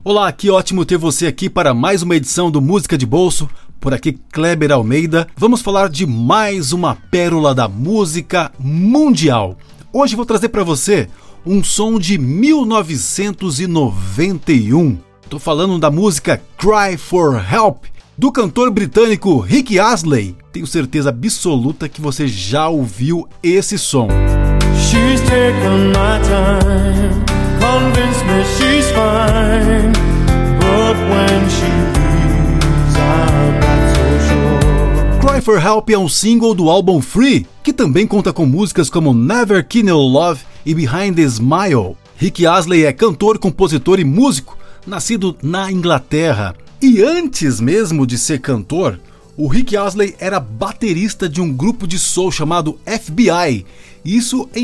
Olá, que ótimo ter você aqui para mais uma edição do Música de Bolso. Por aqui, Kleber Almeida. Vamos falar de mais uma pérola da música mundial. Hoje vou trazer para você um som de 1991. Estou falando da música Cry for Help, do cantor britânico Rick Astley. Tenho certeza absoluta que você já ouviu esse som. She's taken my time, convinced me she's fine, but when she leaves, I'm not so sure. Cry for Help é um single do álbum Free, que também conta com músicas como Never Kill Love e Behind the Smile. Rick Astley é cantor, compositor e músico, nascido na Inglaterra. E antes mesmo de ser cantor, o Rick Astley era baterista de um grupo de soul chamado FBI, isso em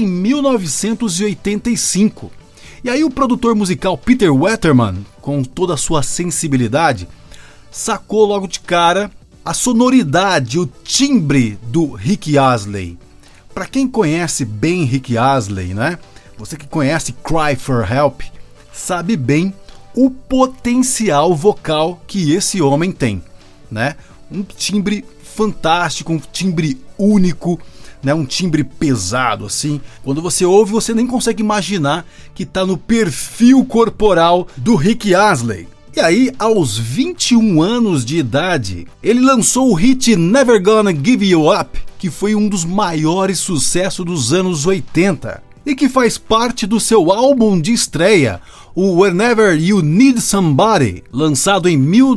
1985. E aí o produtor musical Peter Waterman, com toda a sua sensibilidade, sacou logo de cara a sonoridade, o timbre do Rick Astley. Para quem conhece bem Rick Astley, né? Você que conhece Cry for Help, sabe bem o potencial vocal que esse homem tem, né? Um timbre fantástico, um timbre único, né? Um timbre pesado assim. Quando você ouve, você nem consegue imaginar que está no perfil corporal do Rick Astley. E aí, aos 21 anos de idade, ele lançou o hit Never Gonna Give You Up, que foi um dos maiores sucessos dos anos 80 e que faz parte do seu álbum de estreia, o Whenever You Need Somebody, lançado em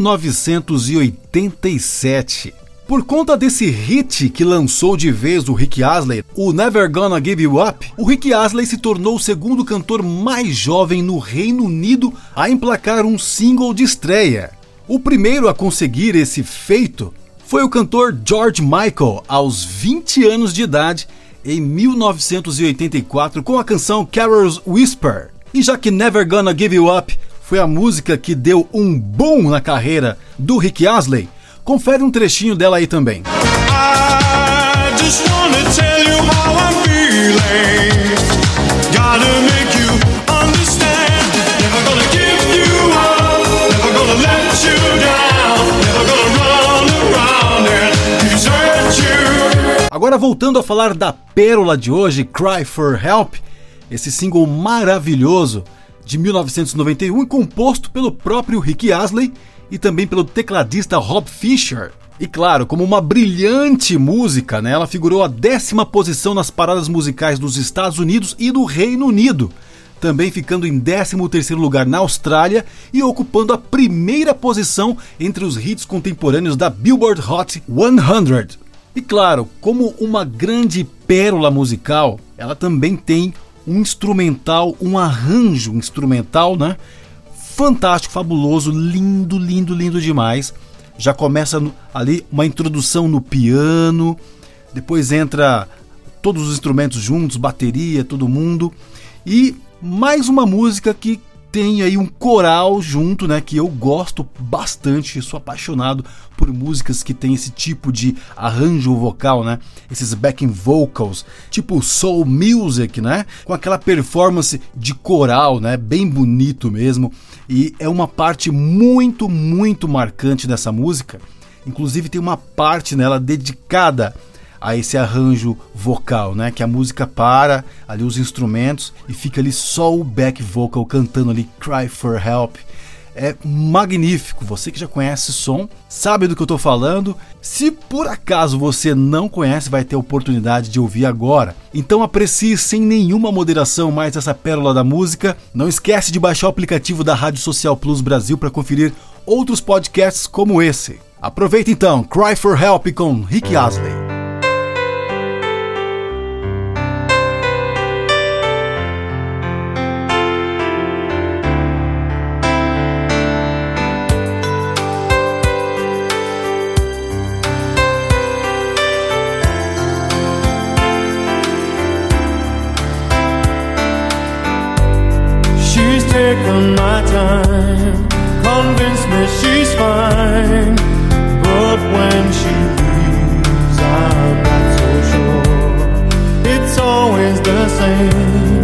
1987. Por conta desse hit que lançou de vez o Rick Astley, o Never Gonna Give You Up, o Rick Astley se tornou o segundo cantor mais jovem no Reino Unido a emplacar um single de estreia. O primeiro a conseguir esse feito foi o cantor George Michael, aos 20 anos de idade, em 1984, com a canção Carol's Whisper. E já que Never Gonna Give You Up foi a música que deu um boom na carreira do Rick Astley, confere um trechinho dela aí também. I just wanna tell you how I'm feeling. Gotta make you understand. Never gonna give you up. Never gonna let you down. Never gonna run around and desert you. Agora voltando a falar da pérola de hoje, Cry for Help, esse single maravilhoso de 1991 composto pelo próprio Rick Astley e também pelo tecladista Rob Fisher. E claro, como uma brilhante música, né, ela figurou a 10ª posição nas paradas musicais dos Estados Unidos e do Reino Unido, também ficando em 13º lugar na Austrália e ocupando a primeira posição entre os hits contemporâneos da Billboard Hot 100. E claro, como uma grande pérola musical, ela também tem um instrumental, um arranjo instrumental, né? Fantástico, fabuloso, lindo, lindo, lindo demais. Já começa ali uma introdução no piano, depois entra todos os instrumentos juntos, bateria, todo mundo. E mais uma música que tem aí um coral junto, né, que eu gosto bastante, sou apaixonado por músicas que tem esse tipo de arranjo vocal, né, esses backing vocals, tipo soul music, né, com aquela performance de coral, né, bem bonito mesmo, e é uma parte muito, muito marcante dessa música. Inclusive tem uma parte nela dedicada a esse arranjo vocal, né? Que a música para, ali os instrumentos e fica ali só o back vocal cantando ali Cry for Help. É magnífico, você que já conhece o som, sabe do que eu tô falando. Se por acaso você não conhece, vai ter a oportunidade de ouvir agora. Então aprecie sem nenhuma moderação mais essa pérola da música. Não esquece de baixar o aplicativo da Rádio Social Plus Brasil para conferir outros podcasts como esse. Aproveita então, Cry for Help com Rick Astley. Taken my time, convinced me she's fine, but when she leaves, I'm not so sure. It's always the same.